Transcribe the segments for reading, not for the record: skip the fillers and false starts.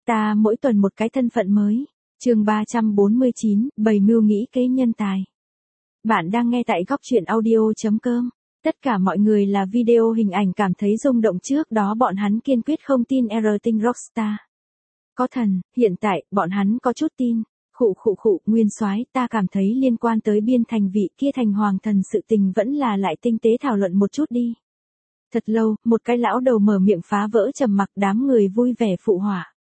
Ta mỗi tuần một cái thân phận mới. Chương 349, bày mưu nghĩ kế nhân tài. Bạn đang nghe tại góc truyện audio.com. Tất cả mọi người là video hình ảnh cảm thấy rung động trước đó bọn hắn kiên quyết không tin Erting Rockstar. Có thần, hiện tại, bọn hắn có chút tin. Nguyên soái, ta cảm thấy liên quan tới biên thành vị kia thành hoàng thần sự tình vẫn là lại tinh tế thảo luận một chút đi. Thật lâu, một cái lão đầu mở miệng phá vỡ trầm mặc, đám người vui vẻ phụ họa.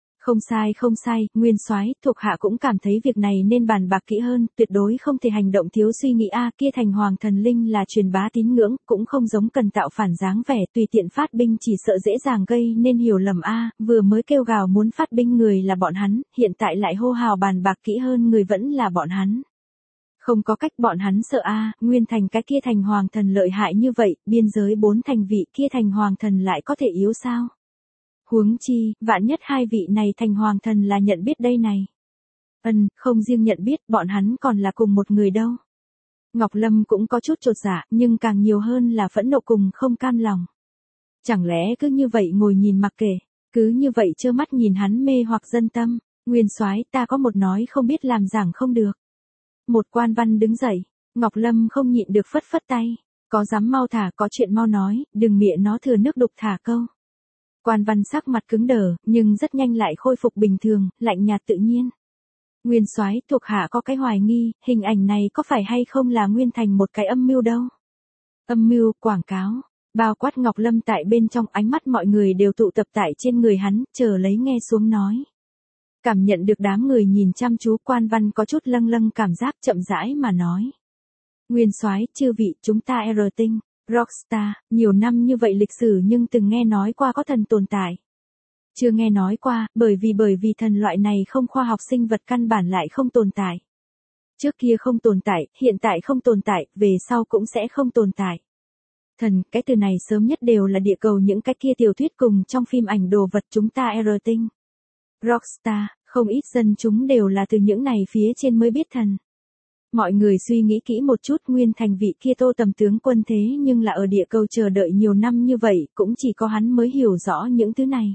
Không sai, nguyên soái, thuộc hạ cũng cảm thấy việc này nên bàn bạc kỹ hơn, tuyệt đối không thể hành động thiếu suy nghĩ kia thành hoàng thần linh là truyền bá tín ngưỡng, cũng không giống cần tạo phản dáng vẻ tùy tiện phát binh chỉ sợ dễ dàng gây nên hiểu lầm vừa mới kêu gào muốn phát binh người là bọn hắn, hiện tại lại hô hào bàn bạc kỹ hơn người vẫn là bọn hắn. Không có cách bọn hắn sợ nguyên thành cái kia thành hoàng thần lợi hại như vậy, biên giới 4 thành vị kia thành hoàng thần lại có thể yếu sao? Huống chi, vạn nhất hai vị này thành hoàng thần là nhận biết đây này. Không riêng nhận biết, bọn hắn còn là cùng một người đâu. Ngọc Lâm cũng có chút chột dạ, nhưng càng nhiều hơn là phẫn nộ cùng không cam lòng. Chẳng lẽ cứ như vậy ngồi nhìn mặc kệ, cứ như vậy trơ mắt nhìn hắn mê hoặc dân tâm, nguyên soái, ta có một nói không biết làm giảng không được. Một quan văn đứng dậy, Ngọc Lâm không nhịn được phất phất tay, có dám mau thả, có chuyện mau nói, đừng miệng nó thừa nước đục thả câu. Quan văn sắc mặt cứng đờ, nhưng rất nhanh lại khôi phục bình thường, lạnh nhạt tự nhiên. Nguyên soái, thuộc hạ có cái hoài nghi, hình ảnh này có phải hay không là nguyên thành một cái âm mưu đâu. Âm mưu, quảng cáo, bao quát Ngọc Lâm tại bên trong, ánh mắt mọi người đều tụ tập tại trên người hắn, chờ lấy nghe xuống nói. Cảm nhận được đám người nhìn chăm chú, quan văn có chút lâng cảm giác, chậm rãi mà nói. Nguyên soái, chư vị, chúng ta Erting Rockstar, nhiều năm như vậy lịch sử nhưng từng nghe nói qua có thần tồn tại. Chưa nghe nói qua, bởi vì thần loại này không khoa học sinh vật căn bản lại không tồn tại. Trước kia không tồn tại, hiện tại không tồn tại, về sau cũng sẽ không tồn tại. Thần, cái từ này sớm nhất đều là địa cầu những cái kia tiểu thuyết cùng trong phim ảnh đồ vật chúng ta Erting Rockstar, không ít dân chúng đều là từ những này phía trên mới biết thần. Mọi người suy nghĩ kỹ một chút, nguyên thành vị kia Tô Tầm tướng quân thế nhưng là ở địa cầu chờ đợi nhiều năm như vậy, cũng chỉ có hắn mới hiểu rõ những thứ này.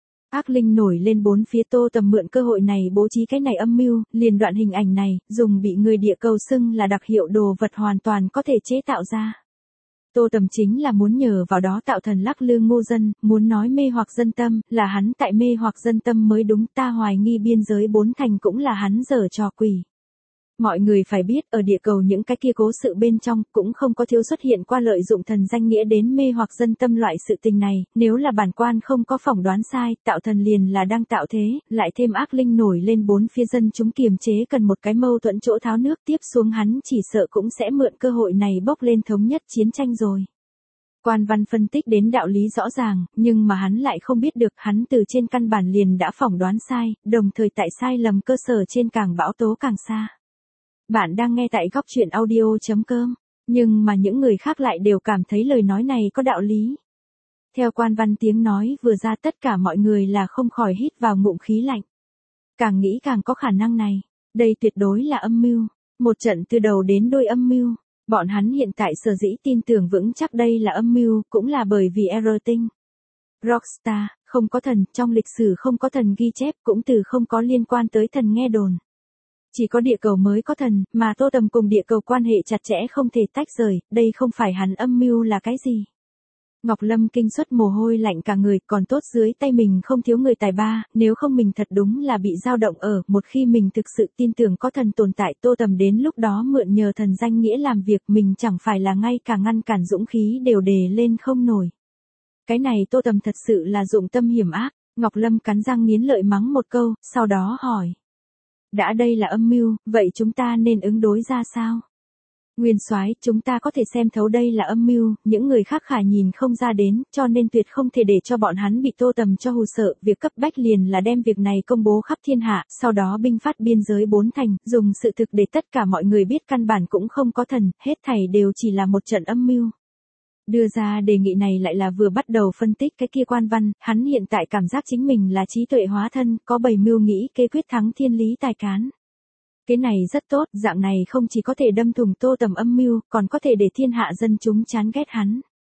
Ác linh nổi lên bốn phía, Tô Tầm mượn cơ hội này bố trí cái này âm mưu, liền đoạn hình ảnh này, dùng bị người địa cầu xưng là đặc hiệu đồ vật hoàn toàn có thể chế tạo ra. Tô Tầm chính là muốn nhờ vào đó tạo thần lắc lư ngu dân, muốn nói mê hoặc dân tâm, là hắn tại mê hoặc dân tâm mới đúng, ta hoài nghi biên giới 4 thành cũng là hắn giở trò quỷ. Mọi người phải biết, ở địa cầu những cái kia cố sự bên trong, cũng không có thiếu xuất hiện qua lợi dụng thần danh nghĩa đến mê hoặc dân tâm loại sự tình này, nếu là bản quan không có phỏng đoán sai, tạo thần liền là đang tạo thế, lại thêm ác linh nổi lên bốn phía dân chúng kiềm chế cần một cái mâu thuẫn chỗ tháo nước tiếp xuống hắn chỉ sợ cũng sẽ mượn cơ hội này bốc lên thống nhất chiến tranh rồi. Quan văn phân tích đến đạo lý rõ ràng, nhưng mà hắn lại không biết được hắn từ trên căn bản liền đã phỏng đoán sai, đồng thời tại sai lầm cơ sở trên càng bão tố càng xa. Bạn đang nghe tại góc truyện audio.com, nhưng mà những người khác lại đều cảm thấy lời nói này có đạo lý. Theo quan văn tiếng nói vừa ra, tất cả mọi người là không khỏi hít vào ngụm khí lạnh. Càng nghĩ càng có khả năng này, đây tuyệt đối là âm mưu, một trận từ đầu đến đuôi âm mưu. Bọn hắn hiện tại sở dĩ tin tưởng vững chắc đây là âm mưu, cũng là bởi vì Erting Rockstar không có thần, trong lịch sử không có thần ghi chép, cũng từ không có liên quan tới thần nghe đồn. Chỉ có địa cầu mới có thần, mà Tô Tầm cùng địa cầu quan hệ chặt chẽ không thể tách rời, đây không phải hắn âm mưu là cái gì. Ngọc Lâm kinh suất mồ hôi lạnh cả người, còn tốt dưới tay mình không thiếu người tài ba, nếu không mình thật đúng là bị dao động một khi mình thực sự tin tưởng có thần tồn tại, Tô Tầm đến lúc đó mượn nhờ thần danh nghĩa làm việc, mình chẳng phải là ngay cả ngăn cản dũng khí đều đề lên không nổi. Cái này Tô Tầm thật sự là dụng tâm hiểm ác. Ngọc Lâm cắn răng nghiến lợi mắng một câu, sau đó hỏi. Đã đây là âm mưu, vậy chúng ta nên ứng đối ra sao? Nguyên soái, chúng ta có thể xem thấu đây là âm mưu, những người khác khả nhìn không ra đến, cho nên tuyệt không thể để cho bọn hắn bị Tô Tầm cho hù sợ, việc cấp bách liền là đem việc này công bố khắp thiên hạ, sau đó binh phát biên giới 4 thành, dùng sự thực để tất cả mọi người biết căn bản cũng không có thần, hết thảy đều chỉ là một trận âm mưu. Đưa ra đề nghị này lại là vừa bắt đầu phân tích cái kia quan văn, hắn hiện tại cảm giác chính mình là trí tuệ hóa thân, có bày mưu nghĩ kế quyết thắng thiên lý tài cán. Cái này rất tốt, dạng này không chỉ có thể đâm thủng Tô Tầm âm mưu, còn có thể để thiên hạ dân chúng chán ghét hắn.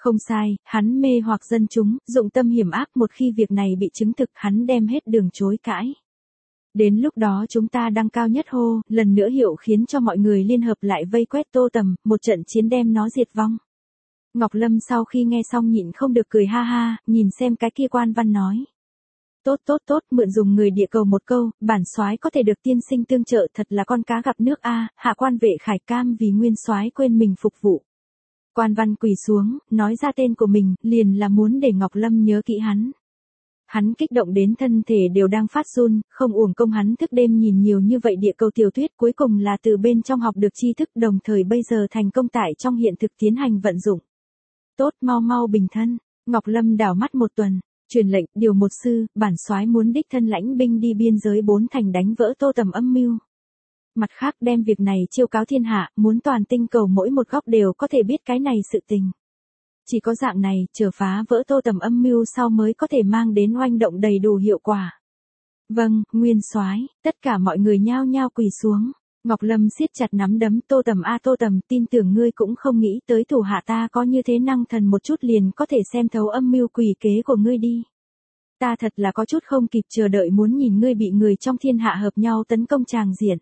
Không sai, hắn mê hoặc dân chúng, dụng tâm hiểm ác, một khi việc này bị chứng thực hắn đem hết đường chối cãi. Đến lúc đó chúng ta đăng cao nhất hô, lần nữa hiệu khiến cho mọi người liên hợp lại vây quét Tô Tầm, một trận chiến đem nó diệt vong. Ngọc Lâm sau khi nghe xong nhịn không được cười ha ha, nhìn xem cái kia quan văn nói. Tốt, mượn dùng người địa cầu một câu, bản soái có thể được tiên sinh tương trợ, thật là con cá gặp nước a. Hạ quan Vệ Khải cam vì nguyên soái quên mình phục vụ. Quan văn quỳ xuống, nói ra tên của mình, liền là muốn để Ngọc Lâm nhớ kỹ hắn. Hắn kích động đến thân thể đều đang phát run, không uổng công hắn thức đêm nhìn nhiều như vậy địa cầu tiểu thuyết, cuối cùng là từ bên trong học được tri thức, đồng thời bây giờ thành công tại trong hiện thực tiến hành vận dụng. Tốt, mau bình thân. Ngọc Lâm đảo mắt một tuần, truyền lệnh, điều một sư, bản soái muốn đích thân lãnh binh đi biên giới 4 thành đánh vỡ Tô Tầm âm mưu. Mặt khác đem việc này chiêu cáo thiên hạ, muốn toàn tinh cầu mỗi một góc đều có thể biết cái này sự tình. Chỉ có dạng này, chờ phá vỡ Tô Tầm âm mưu sau mới có thể mang đến oanh động đầy đủ hiệu quả. Vâng, nguyên soái. Tất cả mọi người nhao nhao quỳ xuống. Ngọc Lâm siết chặt nắm đấm. Tô Tầm a Tô Tầm, tin tưởng ngươi cũng không nghĩ tới thủ hạ ta có như thế năng thần một chút liền có thể xem thấu âm mưu quỷ kế của ngươi đi. Ta thật là có chút không kịp chờ đợi muốn nhìn ngươi bị người trong thiên hạ hợp nhau tấn công tràng diện.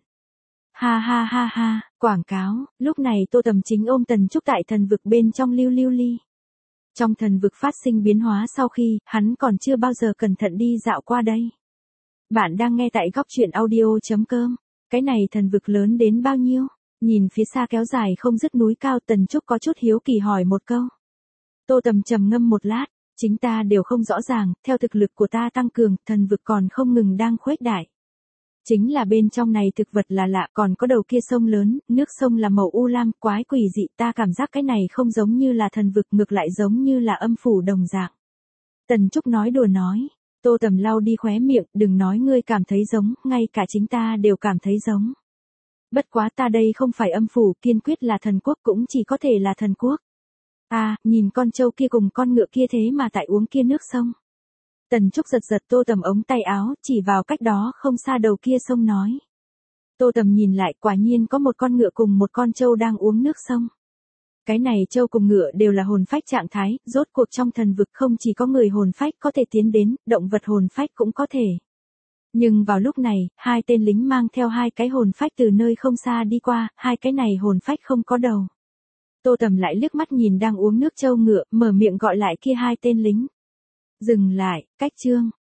Ha, quảng cáo. Lúc này Tô Tầm chính ôm Tần Trúc tại thần vực bên trong lưu ly. Trong thần vực phát sinh biến hóa sau khi, hắn còn chưa bao giờ cẩn thận đi dạo qua đây. Bạn đang nghe tại góc truyện audio.com. Cái này thần vực lớn đến bao nhiêu? Nhìn phía xa kéo dài không dứt núi cao, Tần Trúc có chút hiếu kỳ hỏi một câu. Tô Tầm trầm ngâm một lát, chính ta đều không rõ ràng, theo thực lực của ta tăng cường, thần vực còn không ngừng đang khuếch đại. Chính là bên trong này thực vật là lạ, còn có đầu kia sông lớn, nước sông là màu u lam, quái quỷ dị, ta cảm giác cái này không giống như là thần vực, ngược lại giống như là âm phủ đồng dạng. Tần Trúc nói đùa nói. Tô Tầm lau đi khóe miệng, đừng nói ngươi cảm thấy giống, ngay cả chính ta đều cảm thấy giống. Bất quá ta đây không phải âm phủ, kiên quyết là thần quốc, cũng chỉ có thể là thần quốc. Nhìn con trâu kia cùng con ngựa kia thế mà tại uống kia nước sông. Tần Trúc giật Tô Tầm ống tay áo, chỉ vào cách đó không xa đầu kia sông nói. Tô Tầm nhìn lại, quả nhiên có một con ngựa cùng một con trâu đang uống nước sông. Cái này trâu cùng ngựa đều là hồn phách trạng thái, rốt cuộc trong thần vực không chỉ có người hồn phách có thể tiến đến, động vật hồn phách cũng có thể. Nhưng vào lúc này, hai tên lính mang theo hai cái hồn phách từ nơi không xa đi qua, hai cái này hồn phách không có đầu. Tô Tầm lại liếc mắt nhìn đang uống nước trâu ngựa, mở miệng gọi lại kia hai tên lính. Dừng lại, cách chương.